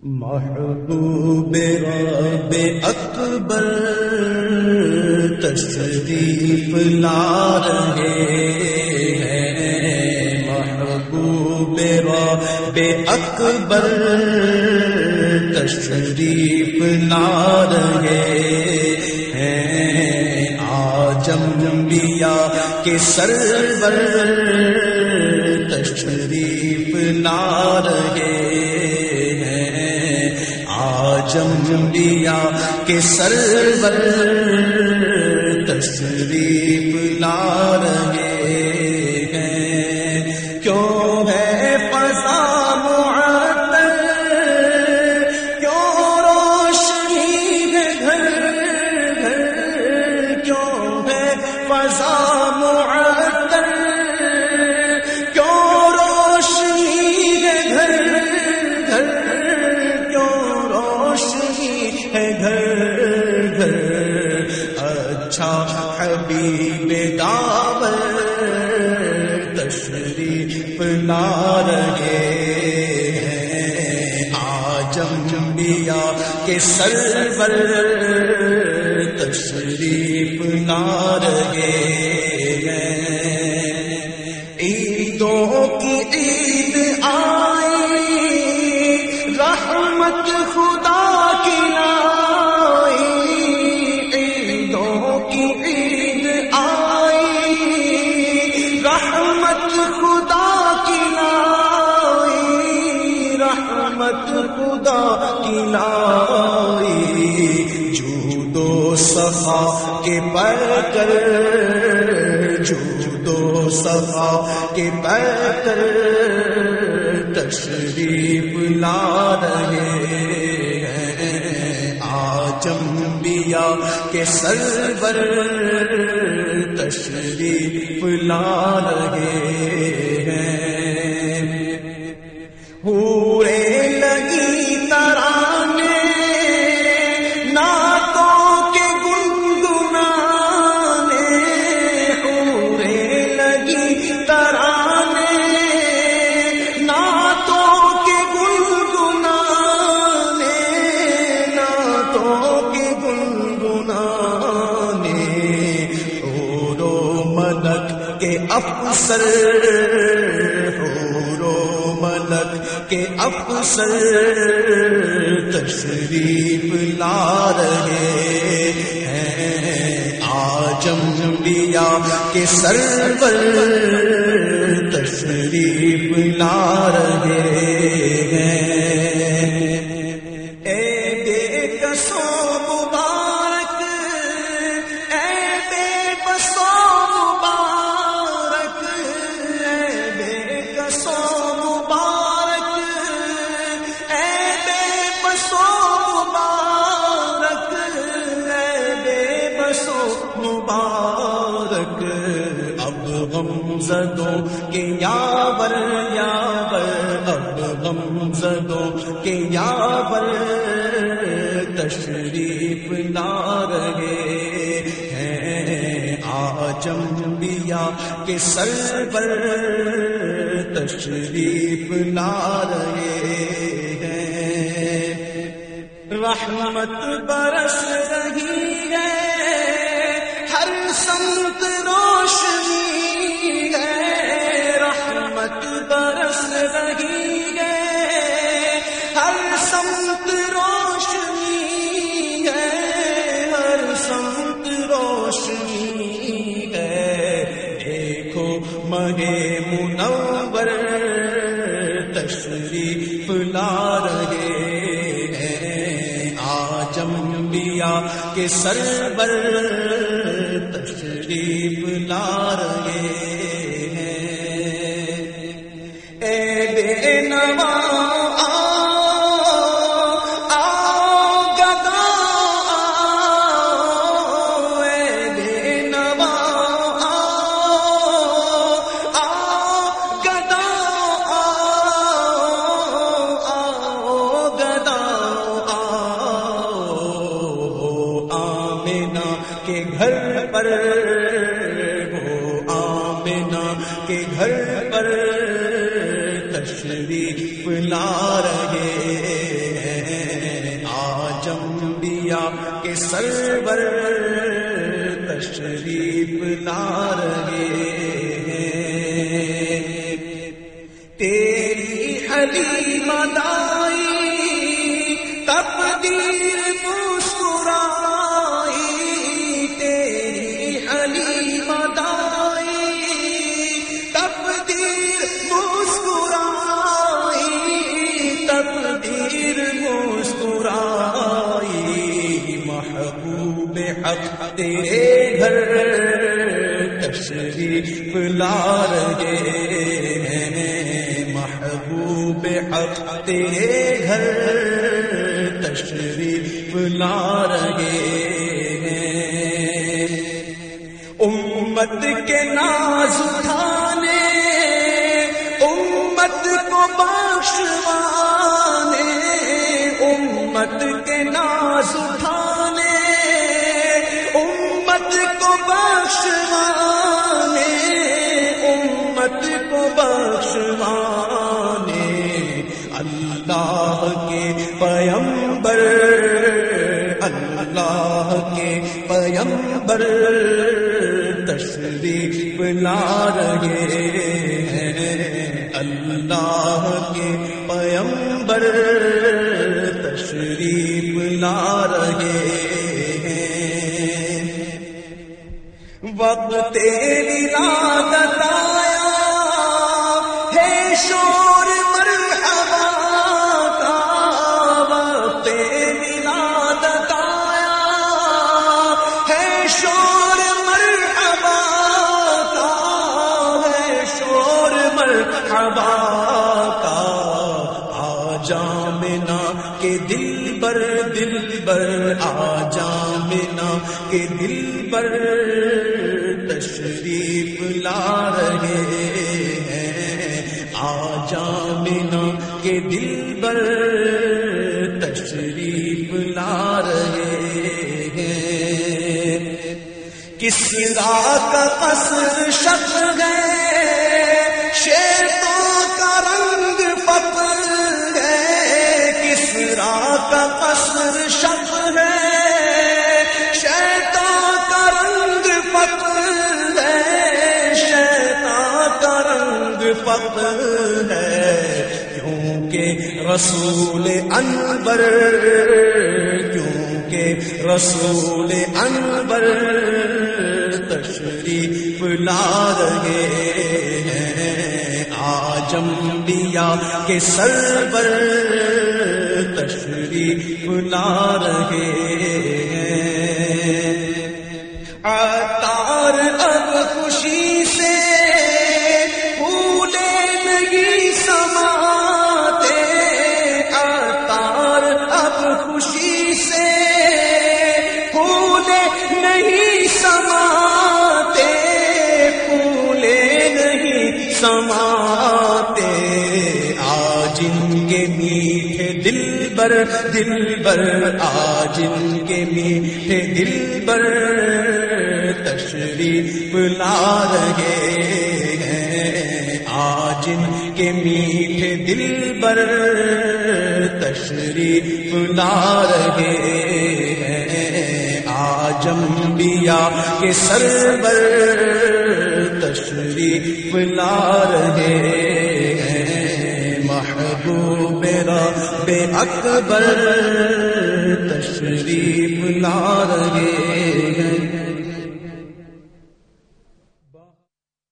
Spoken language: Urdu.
محبوب رب اکبر تشریف لا رہے ہیں، محبوب رب اکبر تشریف لا رہے ہیں، عجم انبیاء کے سرور تشریف لا رہے انبیاء کے سرور تشریف لا رہے ہیں، کیوں ہے فضا معطر، کیوں روشنی ہے گھر گھر، کیوں ہے فضا معطر، کیوں روشنی ہے گھر گھر، ہے گھر گھر، اچھا حبیب داور تشریف لا رہے ہیں، عجم انبیاء کے سرور تشریف لا رہے ہیں، عیدوں کی عید آئی، رحمت خدا کی لائی، عیدوں کی عید آئی، رحمت خدا کی لائی، رحمت خدا کی لائی، جود و سخا کے پیکر، جود و سخا کے پیکر تشریف لا رہے ہیں، عجم انبیاء کے سرور تشریف لا رہے ہیں، حورے لگی ترانے نعتوں کے گنگنانے، حورے لگی ترانے کے افسر، حور و ملک کے افسر تشریف لا رہے ہیں، عجم انبیاء کے سرور تشریف لا رہے ہیں، اے بے کسو مبارک، اے بے بسو مبارک، اب غم زدوں کے یاور یاور، اب غم زدوں کے یاور تشریف لا رہے ہیں، عجم انبیاء کے سرور تشریف لا رہے ہیں، رحمت برس رہی ہے، ہر سمت روشنی ہے، رحمت برس رہی ہے، ہر سمت روشنی ہے، ہر سمت روشنی ہے، دیکھو ماہ منور تشریف لا رہے ہیں، عجم انبیاء کے سرور تشریف لا رہے ہیں، اے بے نوا آؤ گدا، اے بے نوا آؤ گدا، آؤ گدا، آمینہ کے گھر پر، وہ آمینہ کے گھر پر تشریف لا رہے ہیں، کے سرور تشریف لا رہے ہیں، تیری حلیمہ دائی تقدیر مسکرائی، تیری حلیمہ دائی تقدیر مسکرائی، تقدیر مسکرائی، محبوب حق تیرے گھر تشریف لا رہے ہیں، محبوب حق تیرے گھر تشریف لا رہے ہیں، امت کے ناز اٹھانے، امت کو بخشوانے، امت کے ناز اٹھانے، امت کو بخشوانے، امت کو بخشوانے، اللہ کے پیغمبر، اللہ کے پیغمبر تشریف لا رہے ہیں، اللہ کے پیغمبر تشریف لا رہے ہیں، وقت ولادت آیا ہے شور مرحبا کا، وقت ولادت آیا ہے شور مرحبا کا، ہے شور مرحبا کا، آجا منا کے دل بر آجا منا کے دل پر تشریف لا رہے ہیں، آجا منا کے دل پر تشریف لا رہے ہیں، کسرا کا قصر شق ہے، شیطوں کا رنگ فتح ہے، کسرا کا قصر شق ہے، شیطان کا رنگ فتح ہے، شیطان کا رنگ فتح ہے، کیونکہ رسول انور، کیونکہ رسول انور تشریف لا رہے ہیں، آج انبیاء کے سرور تشریف لا رہے ہیں، عطار اب خوشی سے بھولے نہیں سماتے، عطار اب خوشی سے بھولے نہیں سماتے، بھولے نہیں سماتے، آج ان کے میٹھے دل بر آج ان کے میٹھے دل بر تشریف لا رہے ہیں، آج ان کے میٹھے دل بر تشریف لا رہے ہیں، آج انبیاء کے سرور تشریف لا رہے ہیں، محبوب رب اکبر تشریف لا رہے